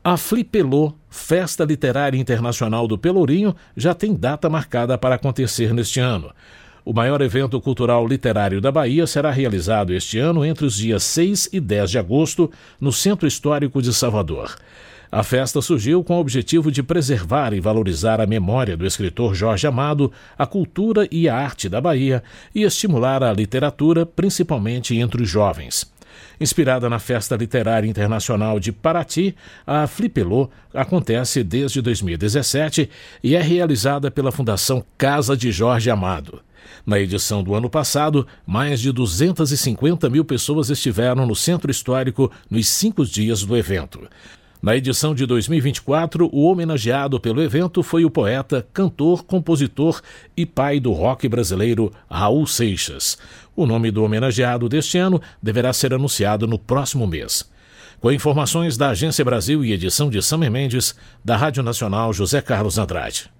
A Flipelô, Festa Literária Internacional do Pelourinho, já tem data marcada para acontecer neste ano. O maior evento cultural literário da Bahia será realizado este ano entre os dias 6 e 10 de agosto, no Centro Histórico de Salvador. A festa surgiu com o objetivo de preservar e valorizar a memória do escritor Jorge Amado, a cultura e a arte da Bahia e estimular a literatura, principalmente entre os jovens. Inspirada na Festa Literária Internacional de Paraty, a Flipelô acontece desde 2017 e é realizada pela Fundação Casa de Jorge Amado. Na edição do ano passado, mais de 250 mil pessoas estiveram no Centro Histórico nos 5 dias do evento. Na edição de 2024, o homenageado pelo evento foi o poeta, cantor, compositor e pai do rock brasileiro Raul Seixas. O nome do homenageado deste ano deverá ser anunciado no próximo mês. Com informações da Agência Brasil e edição de Samer Mendes, da Rádio Nacional José Carlos Andrade.